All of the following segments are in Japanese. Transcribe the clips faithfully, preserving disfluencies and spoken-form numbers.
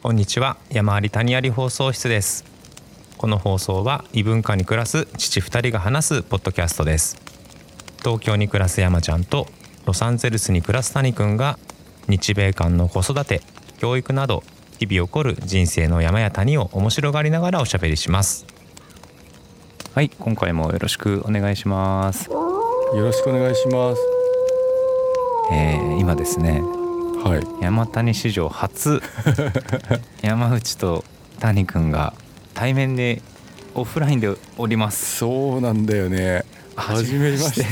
こんにちは、山あり谷あり放送室です。この放送は異文化に暮らす父ふたりが話すポッドキャストです。東京に暮らす山ちゃんとロサンゼルスに暮らす谷くんが日米間の子育て、教育など日々起こる人生の山や谷を面白がりながらおしゃべりします。はい、今回もよろしくお願いします。 よろしくお願いします。 えー、今ですね、 はい、 山谷史上初山内と谷くんが対面でオフラインでおります。 そうなんだよね。初めまして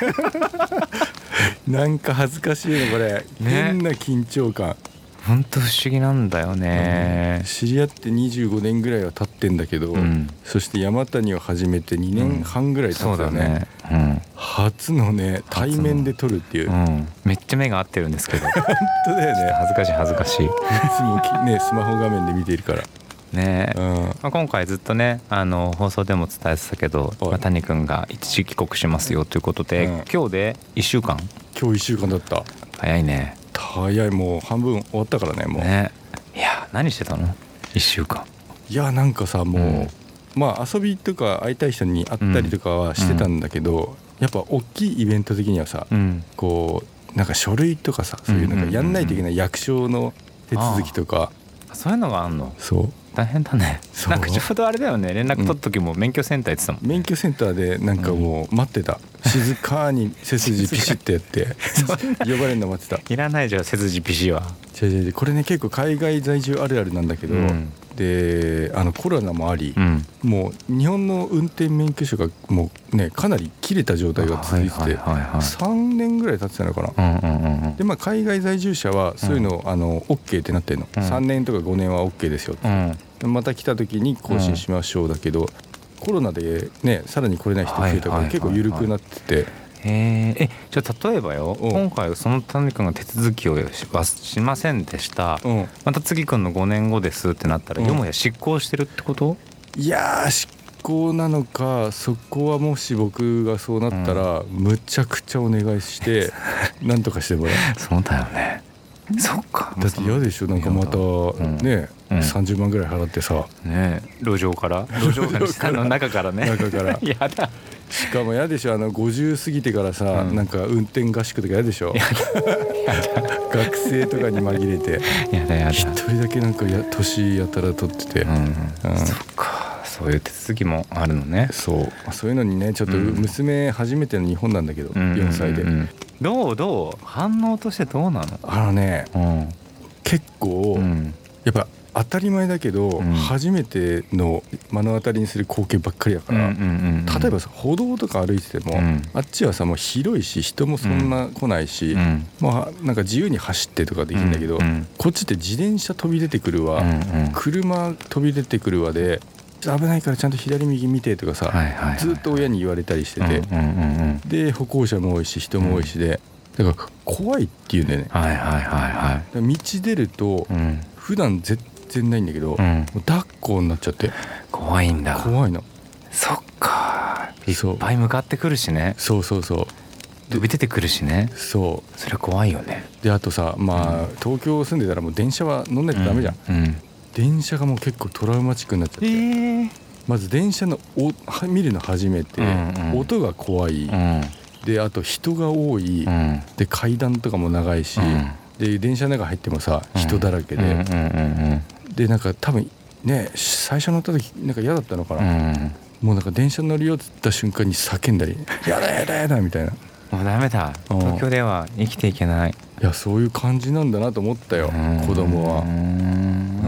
なんか恥ずかしいのこれ、ね、変な緊張感。 ほんと不思議なんだよね、 うん、知り合ってにじゅうごねんぐらいは経ってんだけど、うん、そして山谷を始めてにねんはんぐらい経ったよね、うん、ね、うん、初のね対面で撮るっていう、うん、 めっちゃ目が合ってるんですけど本当だよね。 恥ずかしい恥ずかしいいつもねスマホ画面で見ているからね、うん、まあ、今回ずっとねあの放送でも伝えてたけど、まあ、谷くんが一時帰国しますよということで、うん、今日でいっしゅうかん。 今日いっしゅうかんだった。 早いね。 早い、もう半分終わったからねもうね。いや何してたのいっしゅうかん。 いやなんかさもう、うん、まあ遊びとか会いたい人に会ったりとかはしてたんだけど、うん、やっぱ大きいイベント的にはさ、うん、こうなんか書類とかさそういうなんかやんないといけない役所の手続きとか、 ああそういうのがあんの。 そう大変だね。なんかちょうどあれだよね、連絡取った時も免許センター行ってたもん、 うん、免許センターでなんかもう待ってた、うん、静かに背筋ピシッてやって呼ばれるの待ってた。 いらないじゃん背筋ピシは。 違う違う、これね結構海外在住あるあるなんだけど、うん、であのコロナもあり、うん、もう日本の運転免許証がもうねかなり切れた状態が続いてて、さんねんぐらい経ってたのかな、うんうんうん、でまあ海外在住者はそういうの、うん、あの OK ってなってるの、うん、さんねんとかごねんは OK ですよって、うん、また来た時に更新しましょうだけど、うん、コロナでねさらに来れない人増えたから結構緩くなってて、 へえ、じゃあ例えばよ、今回その谷君が手続きをはしませんでした、うん、また次君のごねんごですってなったら、うん、よもや執行してるってこと？ いやー執行なのか、そこはもし僕がそうなったら、うん、むちゃくちゃお願いしてなんとかしてもらう。 そうだよね。そっか。 だって嫌でしょ、なんかまた、うん、ね、うん、さんじゅうまんぐらい払ってさ、 ね、路上から路上からの中からね中からやだ。しかも嫌でしょ、あのごじゅう過ぎてからさ、うん、なんか運転合宿とか嫌でしょ。やだ学生とかに紛れてやだやだ、 一人だけなんかや年やたら取ってて、うんうん、 そっか、そういう手続きもあるのね。 そうそういうのにね、ちょっと娘初めての日本なんだけど、うん、よんさいで、うんうんうん、 どうどう反応としてどうなの？ あのね、うん、結構、うん、やっぱ当たり前だけど、うん、初めての目の当たりにする光景ばっかりだから、うんうんうんうん、例えばさ歩道とか歩いてても、うん、あっちはさもう広いし人もそんな来ないし、うん、まあなんか自由に走ってとかできるんだけど、うんうん、こっちって自転車飛び出てくるわ、うんうん、車飛び出てくるわで危ないからちゃんと左右見てとかさ、はいはいはいはい、ずっと親に言われたりしてて、うんうんうんうん、で歩行者も多いし人も多いしで、だから怖いっていうんだよね、はいはいはいはい、道出ると、うん、普段絶全然ないんだけど、うん、もう抱っこになっちゃって怖いんだ。 怖いの。 そっか、いっぱい向かってくるしね。 そうそうそう、 飛び出てくるしね。そうそれ怖いよね。 であとさ、まあ、うん、東京住んでたらもう電車は乗んないとダメじゃん、うんうん、電車がもう結構トラウマチックになっちゃって、えー、まず電車のお見るの初めて、うんうん、音が怖い、うん、であと人が多い、うん、で階段とかも長いし、うん、で電車の中入ってもさ人だらけで、うんうんうんうんでなんか多分ね最初乗った時なんか嫌だったのかな、うん、もうなんか電車乗りよった瞬間に叫んだりやだやだやだみたいな、 もうダメだ東京では生きていけない。 いやそういう感じなんだなと思ったよ、子供は。うん、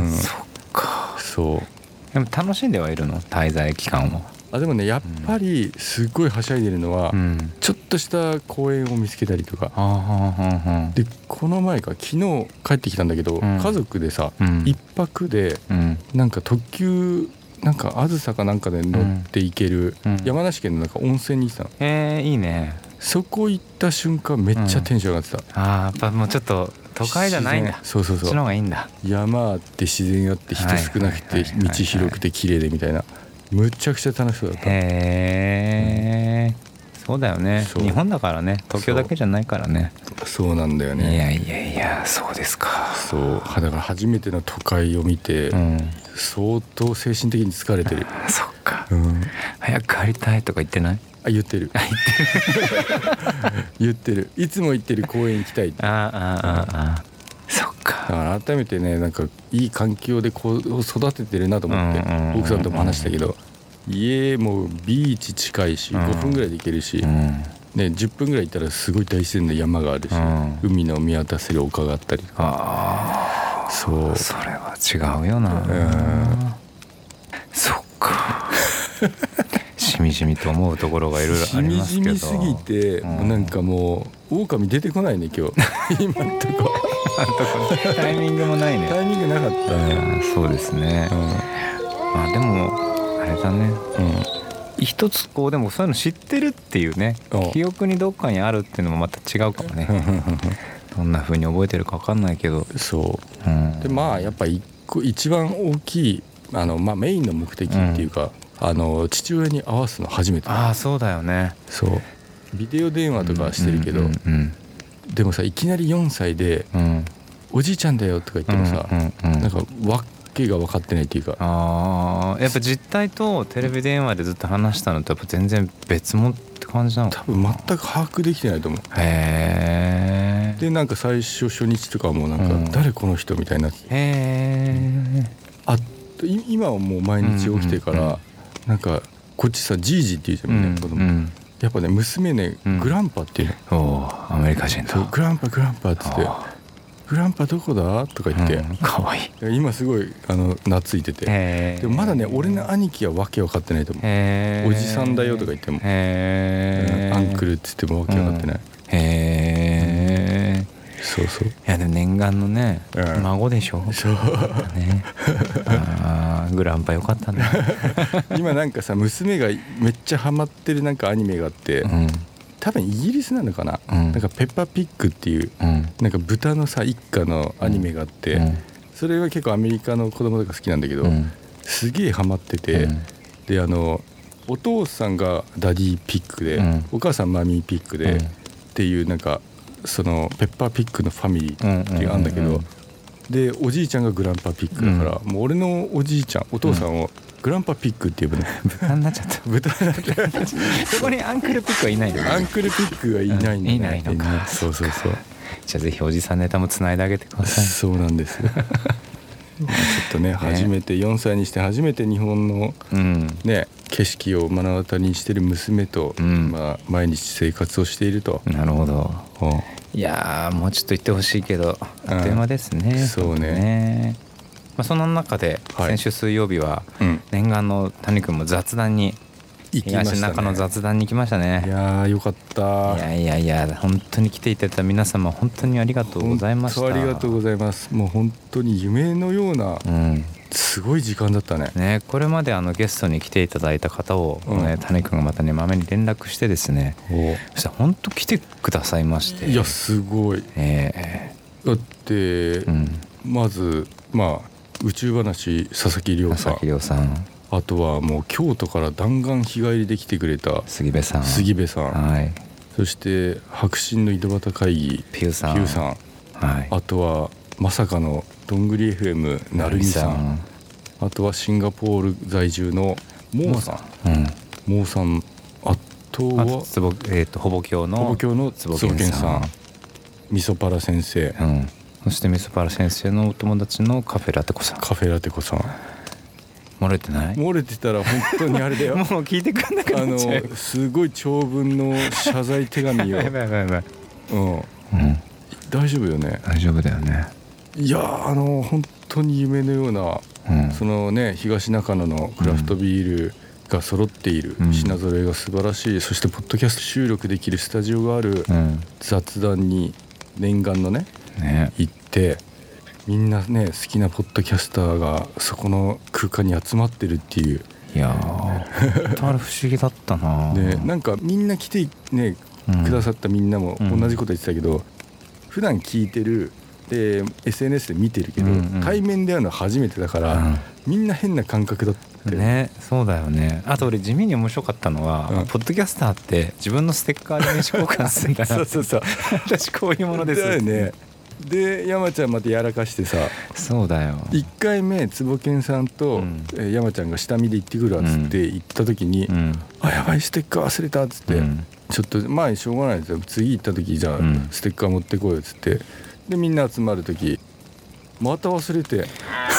そっか。 そうでも楽しんではいるの滞在期間は。 あでもねやっぱりすっごいはしゃいでるのは、うん、ちょっとした公園を見つけたりとか、うん、でこの前か昨日帰ってきたんだけど、うん、家族でさ、うん、一泊で、うん、なんか特急なんかあずさかなんかで乗って行ける、うん、山梨県のなんか温泉に行ってたの。 へえいいね。 そこ行った瞬間めっちゃテンション上がってた、うん、 ああやっぱもうちょっと都会じゃないんだ。 そうそうそう、 そっちの方がいいんだ。 山あって自然あって人少なくて道広くて綺麗でみたいな、むちゃくちゃ楽しそうだった。 へえ、うん、 そうだよね。日本だからね、東京だけじゃないからね。 そうなんだよね。 いやいやいや、そうですか。 そうだから初めての都会を見て、うん、相当精神的に疲れてる。 そっか、うん、早く帰りたいとか言ってない？ あ、言ってる言ってるいつも言ってる公園行きたいって。 あああああ、そっか。 だから改めてね、なんかいい環境でこう育ててるなと思って、奥さんとも話したけど、家もビーチ近いし、ごふんぐらいで行けるし、うんね、じゅっぷんぐらい行ったらすごい大自然の山があるし、うん、海の見渡せる丘があったりとか。あ、そうそれは違うよな、うん、そっかしみじみと思うところがいろいろありますけど、 しみじみすぎて、うん、なんかもう狼出てこないね今日今んとこタイミングもないね。 タイミングなかったね、 うん、そうですね、うん、まあでもあれだね、うん、一つこうでもそういうの知ってるっていうね、記憶にどっかにあるっていうのもまた違うかもねどんな風に覚えてるか分かんないけど、 そう、うん、でまあやっぱ一個一番大きいあの、まあ、メインの目的っていうか、うん、あの父親に会わすの初めて。 ああそうだよね。 そうビデオ電話とかしてるけど、うんうんうんうん、でもさいきなりよんさいで、うん、おじいちゃんだよとか言ってもさ、うんうんうん、なんかわけが分かってないっていうか、 あやっぱ実態とテレビ電話でずっと話したのとやっぱ全然別物って感じなの？ 多分全く把握できてないと思う。へえ。でなんか最初初日とかもなんか、うん、誰この人みたいになって、へえ。あ今はもう毎日起きてから、うんうんうん、なんかこっちさジージって言うじゃんね、うん、子供、うん、やっぱね娘ね、うん、グランパっていうの。 おアメリカ人だ。 グランパグランパって言って、グランパどこだとか言って、うん、 かわいい。 今すごいあの懐いてて、でもまだね俺の兄貴はわけ分かってないと思う。おじさんだよとか言っても、へアンクルって言ってもわけ分かってない、うん、へえ。そうそう。いやでも念願のね、うん、孫でしょ。そうね。あグランパよかったね今なんかさ娘がめっちゃハマってるなんかアニメがあって、うん、多分イギリスなのかな、うん、なんかペッパーピッグっていう、うん、なんか豚のさ一家のアニメがあって、うん、それは結構アメリカの子供とか好きなんだけど、うん、すげえハマってて、うん、であのお父さんがダディピッグで、うん、お母さんマミーピッグで、うん、っていうなんかそのペッパーピッグのファミリーっていうのがあるんだけど、うんうんうんうん、でおじいちゃんがグランパピッグだから、うん、もう俺のおじいちゃんお父さんをグランパピッグって呼ぶの。 豚になっちゃった豚になっちゃったそこにアンクルピッグはいないの？ アンクルピッグはいないんだ、ね、 いないのか。 そうそうそう。 じゃあぜひおじさんネタもつないであげてください。 そうなんですよちょっとね、初めてよんさいにして初めて日本の、ね、景色を目の当たりにしてる娘と、うんまあ、毎日生活をしていると。 なるほど。いやもうちょっと言ってほしいけどあっという間ですね、うん、 そうね。 まあ、その中で先週水曜日は念願の谷君も雑談に、東中の雑談に来ましたね。 いやーよかった。 いやいやいや本当に来ていただいた皆様本当にありがとうございました。 本当ありがとうございます。もう本当に夢のような、うん、すごい時間だったね。 ねこれまであのゲストに来ていただいた方を、ねうん、谷君がまたねまめに連絡してですね、そしたら本当来てくださいまして。 いやすごい、えー、だって、うん、まずまあ宇宙話佐々木亮さん、 佐々木亮さん、 あとはもう京都から弾丸日帰りで来てくれた杉部さん、 杉部さん、はい、そして白真の井戸端会議ピューさん、 ピューさん、はい、あとはまさかのどんぐり エフエム なるみさん、あとはシンガポール在住のモーさん、うん、モーさん、あとはつぼ、えー、とほぼ京のほぼ京のつぼけんさん、みそパラ先生、うん、 そしてみそパラ先生のお友達のカフェラテコさん。 カフェラテコさん漏れてない？ 漏れてたら本当にあれだよもう聞いてくんなくなっちゃう。 あのすごい長文の謝罪手紙をやばいやばいやばい、うん、うん、大丈夫よね。 大丈夫だよね。 いやあの本当に夢のような、うん、そのね東中野のクラフトビールが揃っている、うん、品揃えが素晴らしい、そしてポッドキャスト収録できるスタジオがある、うん、雑談に念願のね、ね行ってみんなね好きなポッドキャスターがそこの空間に集まってるっていう。 いやー本当あれ不思議だったなでなんかみんな来てね、うん、くださったみんなも同じこと言ってたけど、うん、普段聞いてるで エスエヌエス で見てるけど、うんうん、対面で会うのは初めてだから、うん、みんな変な感覚だってね。そうだよね。あと俺地味に面白かったのは、うん、ポッドキャスターって自分のステッカーで名刺交換するんだなそうそうそう私こういうものですだよね。で山ちゃんまたやらかしてさ、 そうだよ、 いっかいめ坪健さんと、うん、え山ちゃんが下見で行ってくるわっつって行った時に、うん、あやばいステッカー忘れたっつって、うん、ちょっとまあしょうがないですよ、次行った時じゃあ、うん、ステッカー持ってこいよっつって、でみんな集まる時また忘れて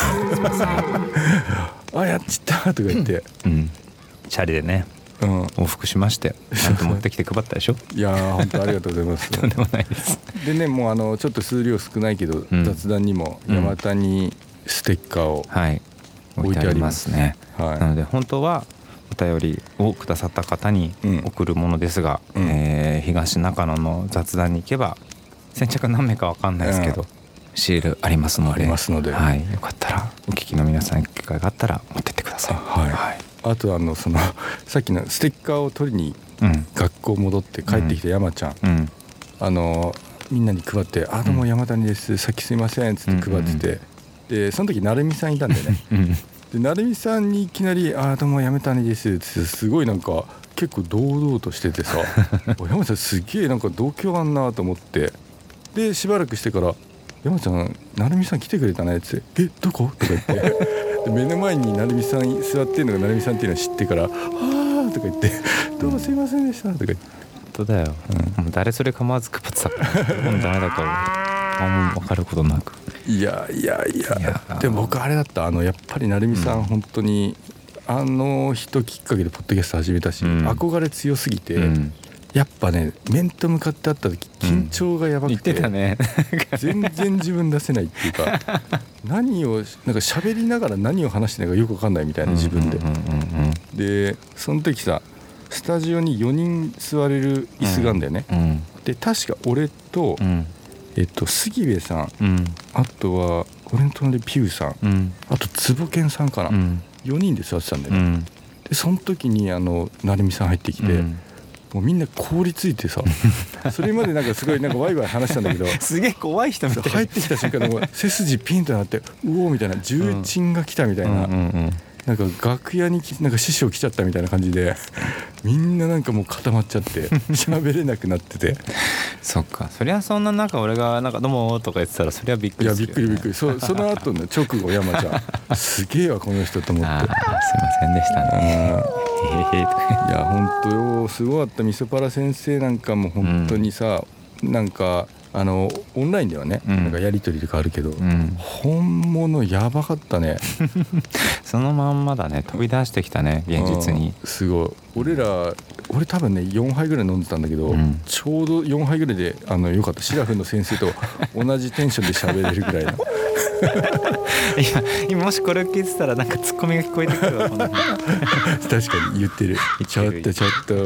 あやっちったとか言って、 うん、チャリでね、うん、往復しましてちゃんと持ってきて配ったでしょいやー本当ありがとうございますとんでもないですでね、もうあのちょっと数量少ないけど、うん、雑談にも山谷ステッカーを置いてありますね、はい、 なので本当はお便りをくださった方に送るものですが、うんえー、東中野の雑談に行けば先着何名か分かんないですけど、うん、シールありますので、 ありますので、 はい、よかったらお聞きの皆さん機会があったら持ってってください。 はい、はい、あとあのそのさっきのステッカーを取りに学校戻って帰ってきた山ちゃん、うん、あのみんなに配って「あどうも山谷です、さっきすいません」っつって配ってて、うんうんうん、でその時成美さんいたんだよね、うん、で成美さんにいきなり「あどうも山谷です」ってすごいなんか結構堂々としててさ山ちゃんすげえなんか度胸あんなと思って、でしばらくしてから「山ちゃん成美さん来てくれたね」って「えどこ?」とか言ってで目の前に成美さん座ってるのが成美さんっていうのを知ってから「あー」とか言って「どうもすいませんでした」とか言って。 本当だよ、うん、もう誰それ構わず配ってたからもうダメだか分かることなく、 いやいやいや、いやでも僕あれだった、あのやっぱり成美さん、うん、本当にあの人きっかけでポッドキャスト始めたし、うん、憧れ強すぎて、うん、やっぱね面と向かって会った時緊張がやばくて、うん、言ってたね全然自分出せないっていうか何をなんか喋りながら何を話してないかよく分かんないみたいな自分で、うんうんうんうん、でその時さスタジオによにん座れる椅子があるんだよね、うん、で確か俺と、うんえっと、杉部さん、うん、あとは俺の隣ピューさん、うん、あと坪健さんかな、うん、よにんで座ってたんだよね、うん、でその時にあの成美さん入ってきて、うん、もうみんな凍りついてさそれまでなんかすごいなんかワイワイ話したんだけどすげえ怖い人みたいな入ってきた瞬間でも背筋ピンとなってうおーみたいな重鎮が来たみたいな、うんうんうんうんなんか楽屋になんか師匠来ちゃったみたいな感じでみんななんかもう固まっちゃって喋れなくなっててそっか、そりゃそんな中俺がなんかどうもとか言ってたらそりゃびっくりするよね。 いやびっくりびっくり そ, その後の直後山ちゃんすげえわこの人と思ってあすいませんでしたねいや本当よすごかった。みそパラ先生なんかも本当にさ、うん、なんかあのオンラインではね、うん、なんかやり取りとかあるけど、うん、本物やばかったねそのまんまだね飛び出してきたね現実に、 うん、すごい。俺ら俺多分ねよんはいぐらい飲んでたんだけど、うん、ちょうどよんはいぐらいであのよかった。シラフの先生と同じテンションで喋れるぐらいのいや今もしこれを聞いてたらなんかツッコミが聞こえてくるわこの確かに言ってるちょっとちょっと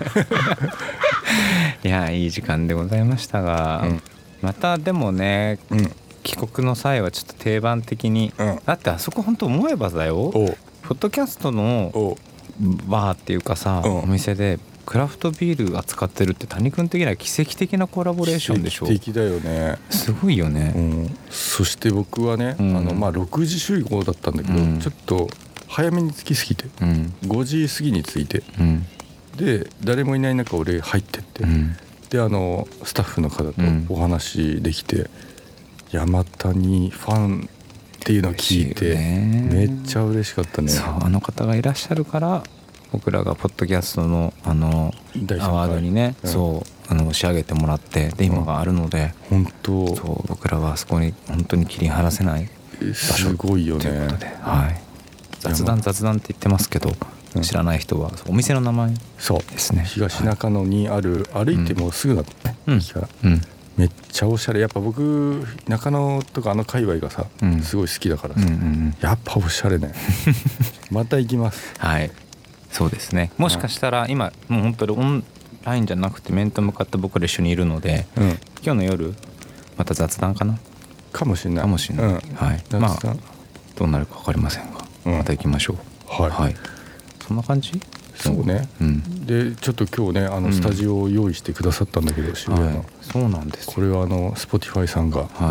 いやいい時間でございましたが、うん、またでもね、うん、帰国の際はちょっと定番的に、うん、だってあそこ本当思えばだよポッドキャストのバーっていうかさお店でクラフトビール扱ってるって谷君的には奇跡的なコラボレーションでしょ。 奇跡的だよね。 すごいよね、うん、 そして僕はね、うん、あのまあろくじ集合だったんだけど、うん、ちょっと早めに着きすぎて、うん、ごじ過ぎに着いて、うん、で誰もいない中俺入ってって、うん、であのスタッフの方とお話できて、うん、山谷ファンっていうのを聞いてめっちゃ嬉しかったね。 そうあの方がいらっしゃるから僕らがポッドキャストのあのアワードにね、うん、そうあの仕上げてもらってで今があるので、 うん、本当そう僕らはあそこに本当に切り離せない場所すごいよねということで、 はい、雑談雑談って言ってますけど、うん、知らない人はお店の名前ですね。 東中野にある、はい、歩いてもうすぐだったね、うん、駅から、うん、めっちゃおしゃれ。やっぱ僕中野とかあの界隈がさ、うん、すごい好きだからさ、うんうんうん、やっぱおしゃれねまた行きます。 はいそうですね。もしかしたら今もう本当にオンラインじゃなくて面と向かって僕ら一緒にいるので、うん、今日の夜また雑談かなかもしれないかもしれない、うん、はいまあどうなるか分かりませんが、うん、また行きましょう。はい、はい、そんな感じ。 そうね、うん、でちょっと今日ねあのスタジオを用意してくださったんだけど、うん、渋谷の、はい、 そうなんです。 これはあの Spotify さんが、 はい、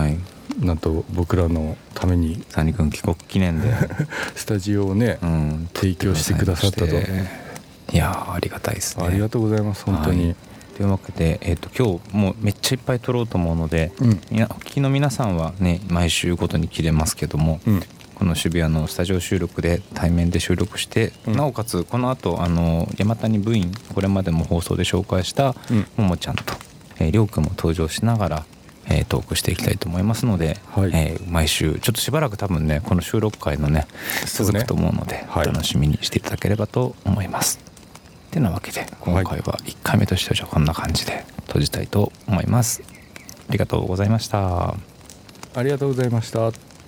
なんと僕らのために谷君帰国記念でスタジオをね、うん、提供してくださったと。 いやありがたいですね。 ありがとうございます本当に、はい、 というわけで、えー、と今日もうめっちゃいっぱい撮ろうと思うので、うん、お聞きの皆さんはね毎週ごとに切れますけども、うん、この渋谷のスタジオ収録で対面で収録して、うん、なおかつこの後あの山谷部員これまでも放送で紹介したももちゃんと、えー、りょうくんも登場しながら、えー、トークしていきたいと思いますので、はい、えー、毎週ちょっとしばらく多分ねこの収録回のね続くと思うので、ね、はい、お楽しみにしていただければと思います。てなわけで今回はいっかいめとしてはじゃあこんな感じで閉じたいと思います。ありがとうございました。 ありがとうございました。